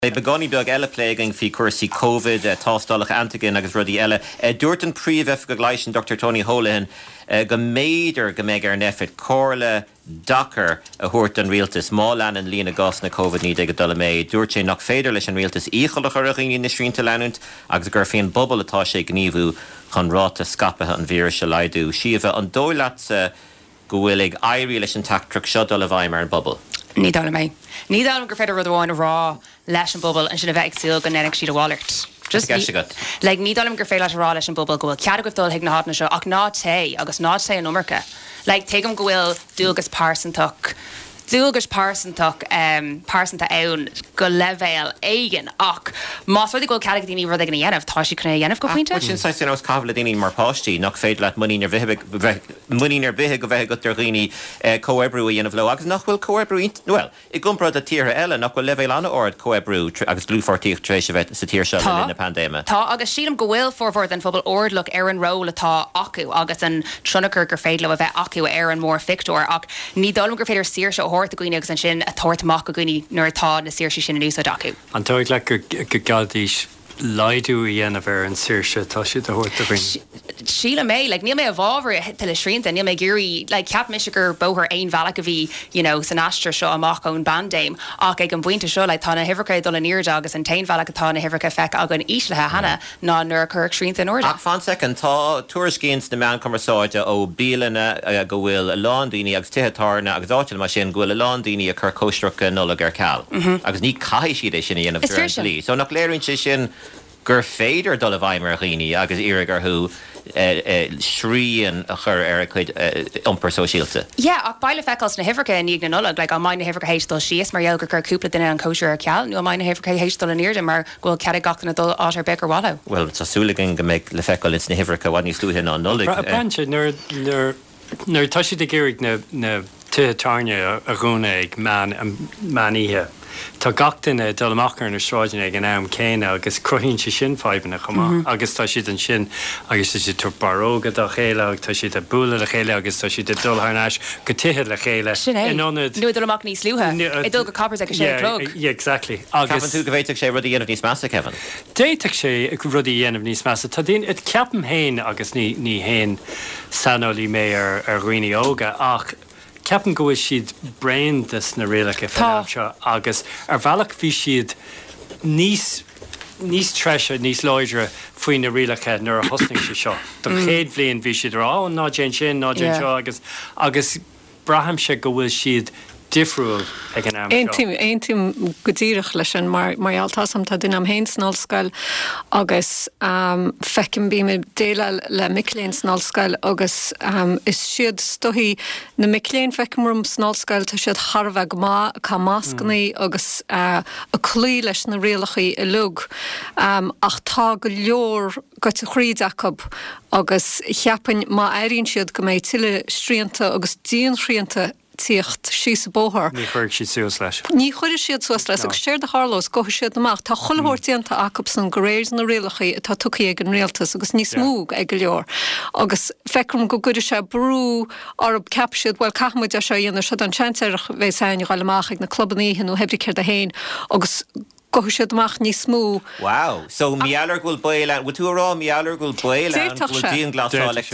Begoni beag eile pléiging fi cuasaí COVID, tástálacha antigen agus rudí eile. Dúirt an príomh go gleisin Dr. Tony Holohan go méidir go méid ar nefit cóirle Dakar a thuirt an rialtas má lean an lína gas na COVID-19 go dul méid. Dúirt sé nach féidir leis an rialtas íchalach ar a rií na srínta leanúnt agus gur féon bobbal atá sé gníomhú chun ráta scapathe an vír se leidú. Siomh an dóileat go bhfuil ag éirí leis an tactrach seo dul a bhaim mar an bobbal. Ní dála mé. Ní dála gur féidir rud bháin rá leis an bobbal an sin a bheith síl go nennig siad a bháirt. Le ní dálam gur féile rá leis an bobbal go bhfuil cead go dul hiag na hána seo ach ná té agus ná té an numarcha. Le tem go bhfuil dúgus pásantach pásanta ann go levéil éigen ach más ruí go cead daoine rud ag na dhéanamh tá si chuna dhéanamh go pointe? Sin sa sin os cabhla daoine mar páistí nach féad leat muínar bithe go bheith go rií coebrú a dhéanamh le agus nach bhfuil coebrú well I gumprad a tíre eile nach bhfuil levéil anna ord coebrú agus glúfortíocht trééis a bheith sa tíir se na pandéma. Tá agus sílam go bhfuil forhór an fphobal ordlach ar an ró atá acu agus an trunachar gur féad le a bheith acu ar an mór fictor ach ní dám gur féidir sír se a gine agus an sin a tuairtach go gine nuair atá na síir sin in ús a dacu. An toig le go gadís leidú i dhéanamh ar an síirse tá si a thuirt a bhín. Síla mé, like níl mé a bhábhar til srínta, níl mé gurí like ceap mis gur bóthar aon bhealach a bhí, san astra seo amach ón bandéim ach ag an bhainte seo like tá na hifracha dul an íirde agus an tain bhealach atá na hifracha feic agan íslethe hana ná nuair chuir srínta in orda. Ach fan second tá tuairis céins na meán cumarsáide ó bíalana go bhfuil a lán daoine agus tithetárna agus áitiil mar sin go bhfuil a lán daoine a chur cóisteacha nula gur ceall. Agus ní caiith siad é sin a dhéanamh ar an lí. So nach léironn sé sin gur féidir dul a bhaim ar rií agus iargar thu srían a chur ar a chuid umpar sóisialta. Yeah, ach baile fecals na hifracha in níag na nulag, like an main na hifracha héistal síos mar dhealgur chur cúpla duine an cóisiir ar ceall, nu an main na hifracha héistal an íirde mar ghfuil cead gachtainna dul átar becar wallo. Well, tá súlagan go méid le fecal is na hifracha bhaid ní slúthe ná nulig. Brandse, nuair tá si de géirigh na tuairne a gúna ag maníthe. Tá gachtainna dul amachar na sráidine ag an am céine agus cruhíonn si sin fáibanna chumá agus tá siad an sin agus tá si tú barógad a chéile agus tá siad a búla a chéile agus tá siad a dulthnáis go tithe le chéile. Nu dul amach níos lúthe. I dul go coppers ag a sé clog. Yeah, exactly. Agus tú go bhéiteach sé rudí dhéanamh níos measa, Kevin? Déiteach sé rudí dhéanamh níos measa. Tá dín it ceapan héin agus ní héin sanolí mé ar roiine óga ach ceapan go siad braintas na réalacha fáilseo agus ar bhealach bhí siad níos treise, níos loidre faoin na réalacha nuair a hosning si seo. Don chéad bblion bhí siad rá ná déan sin, ná déan seo agus braham se go bhfuil siad difriúil ag an am seo. Ein tím go dtíireach leis an mar altasam tá duine am héin snálscail agus fecin bí me déile le miléin snálscail agus is siad stohí na miléin fecimrum snálscail tá siad Harbheith má cá máscaní agus a clí leis na réalachaí I lug ach tá go leor go a chríd acob agus cheapan má éiríonn siad go méid tiile sríanta agus díon sríanta tíocht síos bóthir. Ní chuir si suas leis. Ní chuir siad suas leis agus séir de Harlós go siad amach tá chollhortíanta acapsan go réir na réalachaí tá tucaí ag an réaltas agus níos smúg ag go leor. Agus fecrum go gudir se brú arab capsiad bhil caithmuid a se dhéanana se an tseanteach bheith sain gáil amach ag na clubbaníhan ó hebrí céir a héin agus go siad amach ní smú. Wow, so mialar gúil baile, bhil tú rá mialar gúil baile bhil díon glasáil le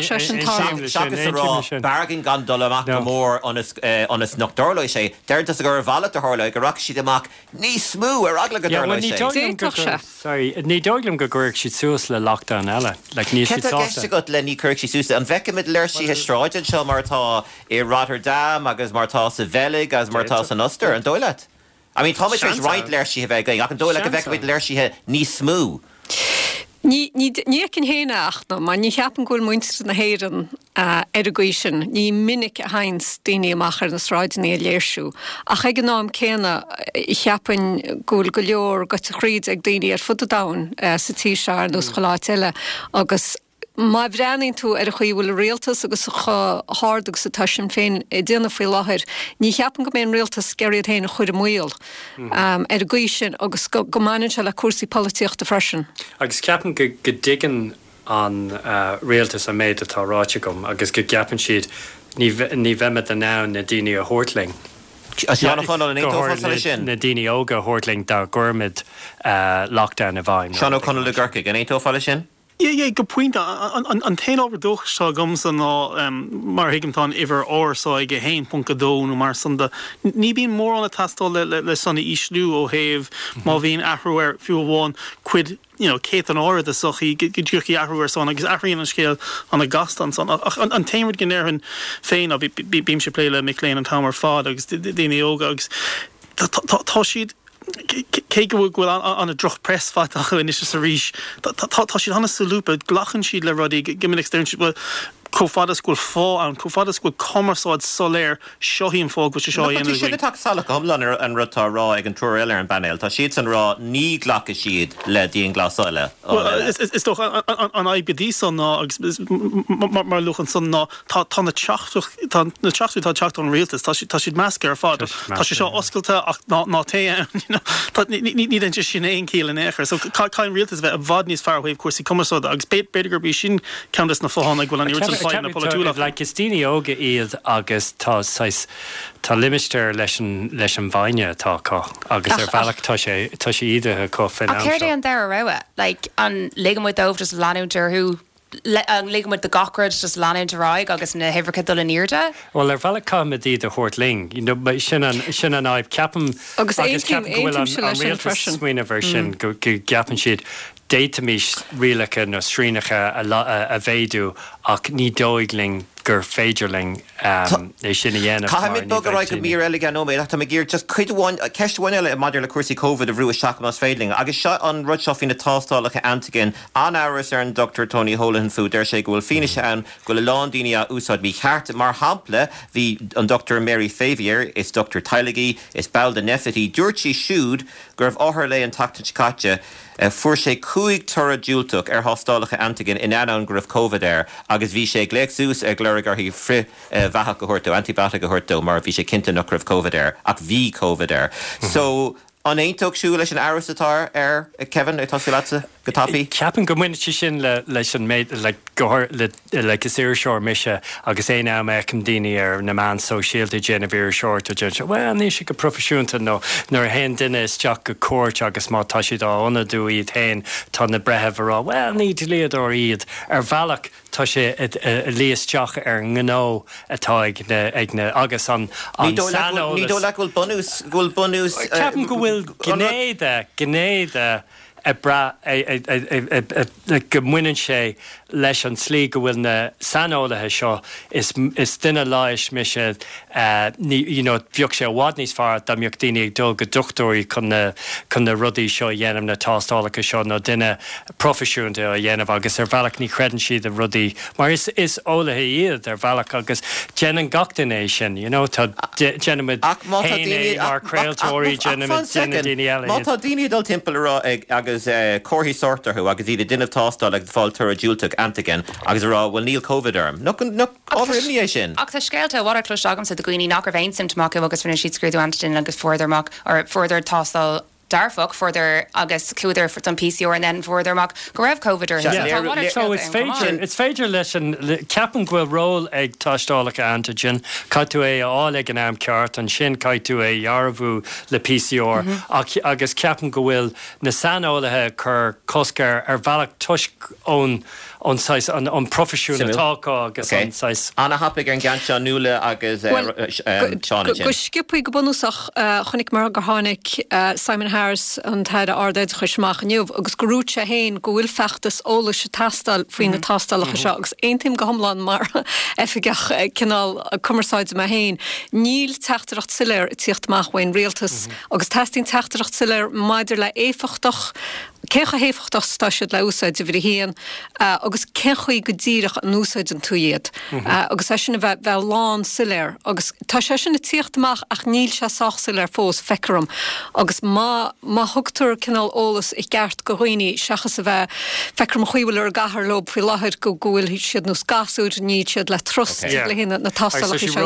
seachas a rá bargain gan dul amach go mór onas nachdorla sé, deirtas a gur bhela a thorla go raach siad amach ní smú ar agla go dorla sé. Sorry, ní dóiglim go gcuirg siad suas le lockdown eile, le níos siad sásta. Ceiste go le ní cuirg siad suasa, an bheicimid leir si histráidean seo martá I Rotterdam agus martá sa Velig agus martá sa Ulster an dóileat. I mean, Thomas is right leir si bheith going. I can do like a bheicimid leir si ní smú. Ní cin héine achna, má ní cheapan gúil muintir na héireann ar a gcuisin, ní minic a hains daoine amachar na sráidina a léirsú. Ach ag an nám céanna cheapan gúil go leor go a chríd ag daoine ar fud a dain sa tí sear nó choláit eile agus má bhreaning tú ar a chuí bhfuil réaltas agus hádagus sa taisin féin I déanana faoi láthir. Ní cheapan go mbeon réaltas geiríad héin a chuir a muil ar a gcuisin agus go mainan se le cuasaí políochta freisin. Agus ceapan go digan an réaltas a méid atá ráite gom agus go ceapan siad ní bheimime a nán na daoine a thuirtling. Seán O'Connell in étófáil sin. Na daine óga hórtling dá gurmid lockdown a bhaim. Seán O'Connell le gurcaig in étófáil sin? Yeah, good point. An tain overdoch sa gomsa na mar higamtán iver so ige hain punkadó no mar sunda. Ní bín mór an a tastal le sunna islú ó hef má vín ahruer fiúháin quid Kate an áir a sochi gidúchi ahruer son agus ahríon an scéal an a gastan son. An taimid gnéirhin féin a bím se pléile miléin an tamar fád agus déine óga agus tá siad Cé go bhfuil an a droch press fat a chuin is a ríis. Tá siad hanna salúpa glachan siad le rudí gimin externship cófada scoil fá an cófada scoil commerceáid soléir seohíon fág go se seo dhéanamh. Siad atá salach homlan an rutá rá ag an túir eile an banéil. Tá siad san rá ní ghlacha siad le díon glasáile. Is doch an IBD san ná agus mar luchan san ná tá na teachtú tá teacht an rialtas tá siad measca ar fád. Tá sé seo oscailta ach ná té ní den sin éon cíl in éair. So cáin rialtas bheith a bhd níos fearrhaibh cuasaí commerceáid agus beidir gur bí sin ceantas na fáhanna ghfuil an iúirtan like Christine óga iad agus tá limisteir leis an bhaine táá agus ar bhealach tá sé iadthe có fin. A céir an dar roa, like an ligamid dómh just lanúntar who an ligamid the gachrid just lanúntar ráig agus na hifrcha dul níirde. Well ar bhealach comedy the Hortling, sin an aib ceapam agus éim se leis an freisin smuoine version go ceapan siad déitamís rialacha nó srínacha a bhéadú ach ní dóigling gur féidirling é sinna dhéanamh. Caimid bog a raig go mír eile gan nóméid ach tá gír just chuidháin ceistháin eile maidir le cuasaí COVID a bhrú a seach más féidling agus seo an rud seo fina tástálacha antigen an áras ar an Dr. Tony Holohan fú der sé go bhfuil fine se an go le lán daoine a úsáid bhí cheart mar hampla hí an Dr. Mary Favier is Dr. Tylegy is Balda Neffety dúirt sí siúd gur bh áthar le an tactacáte fuair sé 5 tura dúilteach ar thástálacha antigen in ann gur COVID air agus bhí sé gléicsús ag glóir gur hí fri bheatha go thuirtó antibiotic go thuirtó mar bhí sé cinnte nach raibh COVID air ach bhí COVID air. So an éontóg siú leis an áras atá ar Kevin é tasú lása go tapí? Ceapan go muine sin leis an méid le isir seoir mise agus é ná me chum daine ar na man sosiálta Genevieve Short a dúint well ní sé go profisiúnta nó nuair hen duine is teach go cuairt agus má tá siad ána dú iad hain tá na bretheh rá well ní líad ó iad ar bhealach tá sé líos teach ar ngó atá ag na agus an sanó. Ní dó le bhfuil bunús ceapan go bhfuil gnéide a bra go muineann sé leis an slí go bhfuil na sanolaithe seo is duine láis me sé bheoh sé bhád níos fearr dá mbeoh daine ag dul go dochtúirí chun na rudaí seo dhéanam na tástálacha seo nó duine profisiúnta a dhéanamh agus ar bhealach ní chreidann siad a rudaí mar is ólathe iad ar bhealach agus déanaan gachtainné sin tá déanamid héine mar creaaltóirí déanamid daine eile. Má tá daine dul timpeall rá agus cóthaí sortarthú agus iad duineh tástáil ag fáiltar a dúilteach antigen agus rá bhfuil níl COVID arm. Áimní sin. Ach tá scéalta bhar clúis agam sa do gooine nach ar bhéin simach agus fanna siad scrúdú antigen agus fordarmach ar fordar tástal darfach further agus cúidir for an PCR and then furthermach go raibh COVID or so it's féidir leis an ceapan ghfuil ról ag tástálacha antigen caitú é áil ag an am ceart an sin caitú é dhearbhú le PCR agus ceapan go bhfuil na sanolaithe chur coscar ar bhealach tuisc ón profisiúna tácá agus anáis. Anna hapig ar an gceanse nula agus Seán. Go skippaí go bunúsach chunig mar go tháinig Simon Harris an thead ardaid chuismach nniuh agus go rút sé héin go bhfuil feachtas óla se tastal faoin na tástalach seo agus aontaim go hamlan mar efigach cinál cumarsáid me héin. Níl teachtarach siléir tíochtach bhain rialtas agus testing teachtarach siléir maidir le éfachtach cecha héfachtach staisiid le úsáid a bhí hían agus cechaí go ddíireach an úsáid an túiad agus é sinna bheith lán siléir agus tá sé sinna tíochtach ach níl se sách siléir fós fecarum agus má thugtar cinál ólas i gceart go dhaoine seachas a bheith fecarum chuhfuil ar gahar lob fao láthir go gúil siad nó gasúd ní siad le trust le hinna na tastalach is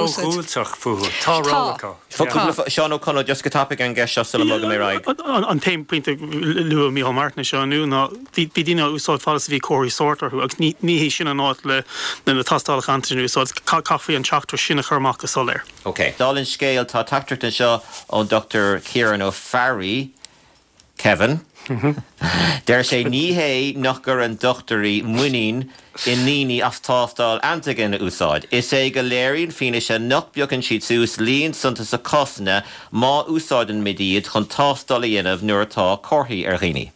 Seán O'Connell just go tapig an gceist seo mé raig. An taim pointe lu mí mar Martin seanú ná bhí dína úsáid fálas bhí choirí sortar chu agus ní hé sin an áit le na tastála antainú úsáid caí an teachtar sinna chumach go soléir. Ok, dálinn scéal tá tactart an seo ón Dr. Kieran O'Farry, Kevin. Der sé níhé nach gur an dochtarí muín in níní as tástal antigen úsáid. Is é go léirín fine se nach beaggan siad sús líon santa sa cosna má úsáid an midíad chun tástal dhéanamh nuair atá corthaí ar ghaoine.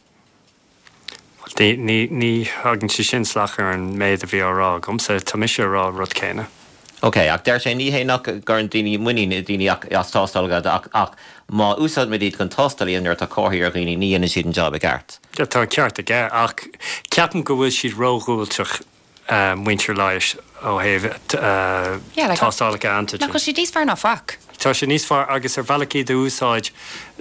Ní hagann si sin slachar an méid a bhí árá gomsa tá mis rá rud céine. Ok, ach der sé níhé nach gur an daoine muín daoine as tástalgad ach má úsáid midíad chun tástal íon nuair atá corthaí ar ghaoine ní siad an job a gceart. Tá ceart a gceart ach ceapan go bhfuil siad róghúilteach winter leis ó héh tásálacha antigen. Na go si díos fear ná fach. Tá sé níos fear agus ar bhealachí de úsáid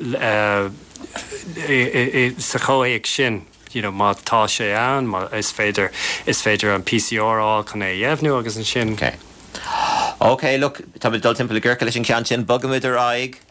sa choéag sin. Má tá sé an, is féidir an PCR chun é dhéhnú agus an sin. Ok, look, tá dul timp le ggurca leis an cean sin, bogamid ar aig,